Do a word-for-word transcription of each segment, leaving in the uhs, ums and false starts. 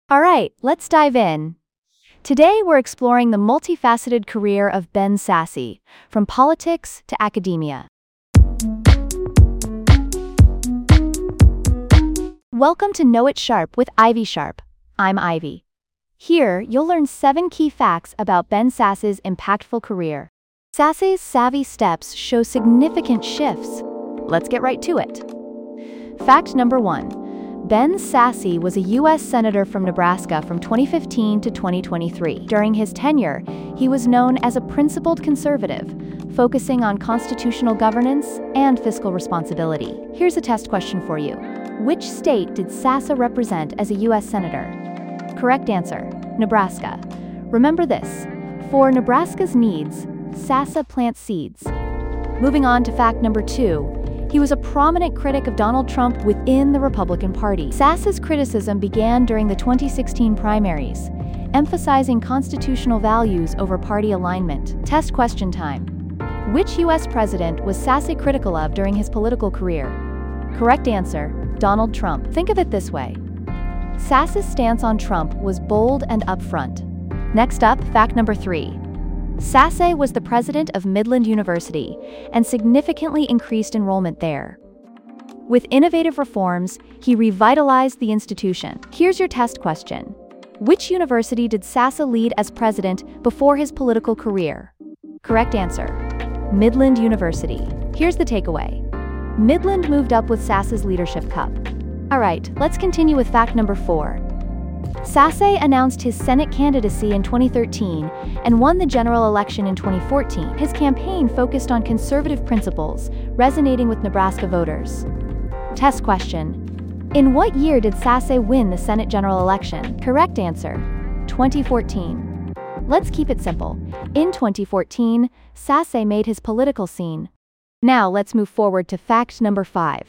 All right, let's dive in. Today we're exploring the multifaceted career of Ben Sasse, from politics to academia. Welcome to Know It Sharp with Ivy Sharp. I'm Ivy. Here, you'll learn seven key facts about Ben Sasse's impactful career. Sasse's savvy steps show significant shifts. Let's get right to it. Fact number one. Ben Sasse was a U S Senator from Nebraska from twenty fifteen to twenty twenty-three. During his tenure, he was known as a principled conservative, focusing on constitutional governance and fiscal responsibility. Here's a test question for you. Which state did Sasse represent as a U S Senator? Correct answer, Nebraska. Remember this, for Nebraska's needs, Sasse plants seeds. Moving on to fact number two. He was a prominent critic of Donald Trump within the Republican Party. Sasse's criticism began during the twenty sixteen primaries, emphasizing constitutional values over party alignment. Test question time. Which U S president was Sasse critical of during his political career? Correct answer, Donald Trump. Think of it this way. Sasse's stance on Trump was bold and upfront. Next up, fact number three. Sasse was the president of Midland University and significantly increased enrollment there. With innovative reforms, he revitalized the institution. Here's your test question. Which university did Sasse lead as president before his political career? Correct answer, Midland University. Here's the takeaway. Midland moved up with Sasse's leadership cup. All right, let's continue with fact number four. Sasse announced his Senate candidacy in twenty thirteen and won the general election in twenty fourteen. His campaign focused on conservative principles, resonating with Nebraska voters. Test question. In what year did Sasse win the Senate general election? Correct answer, twenty fourteen. Let's keep it simple. In twenty fourteen, Sasse made his political scene. Now let's move forward to fact number five.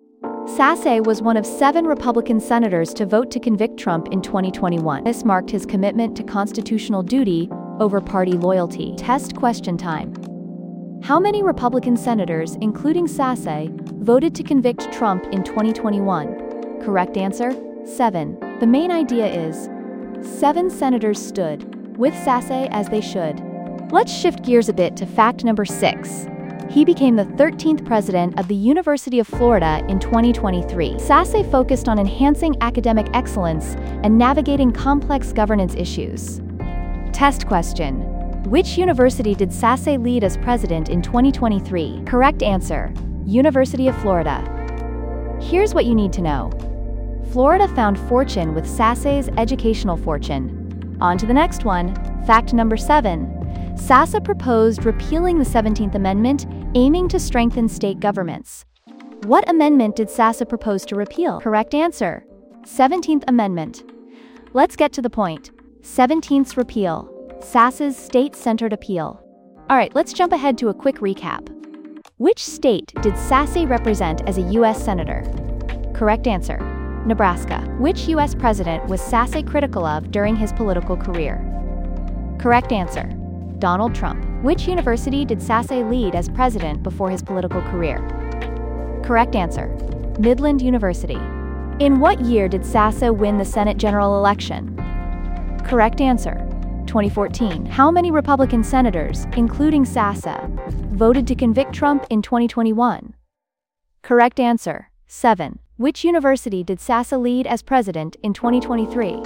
Sasse was one of seven Republican senators to vote to convict Trump in twenty twenty-one. This marked his commitment to constitutional duty over party loyalty. Test question time. How many Republican senators, including Sasse, voted to convict Trump in twenty twenty-one? Correct answer, seven. The main idea is, seven senators stood with Sasse as they should. Let's shift gears a bit to fact number six. He became the thirteenth president of the University of Florida in twenty twenty-three. Sasse focused on enhancing academic excellence and navigating complex governance issues. Test question. Which university did Sasse lead as president in twenty twenty-three? Correct answer, University of Florida. Here's what you need to know. Florida found fortune with Sasse's educational fortune. On to the next one, fact number seven. Sasse proposed repealing the seventeenth Amendment, aiming to strengthen state governments. What amendment did Sasse propose to repeal? Correct answer, seventeenth Amendment. Let's get to the point. seventeenth's repeal, Sasse's state-centered appeal. All right, let's jump ahead to a quick recap. Which state did Sasse represent as a U S Senator? Correct answer, Nebraska. Which U S president was Sasse critical of during his political career? Correct answer, Donald Trump. Which university did Sasse lead as president before his political career? Correct answer, Midland University. In what year did Sasse win the Senate general election? Correct answer, twenty fourteen. How many Republican senators, including Sasse, voted to convict Trump in twenty twenty-one? Correct answer, seven. Which university did Sasse lead as president in twenty twenty-three?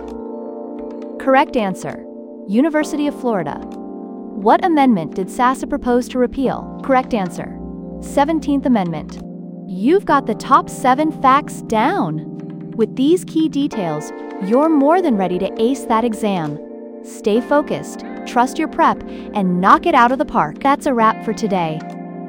Correct answer, University of Florida. What amendment did Sasse propose to repeal? Correct answer, seventeenth Amendment. You've got the top seven facts down. With these key details, you're more than ready to ace that exam. Stay focused, trust your prep, and knock it out of the park. That's a wrap for today.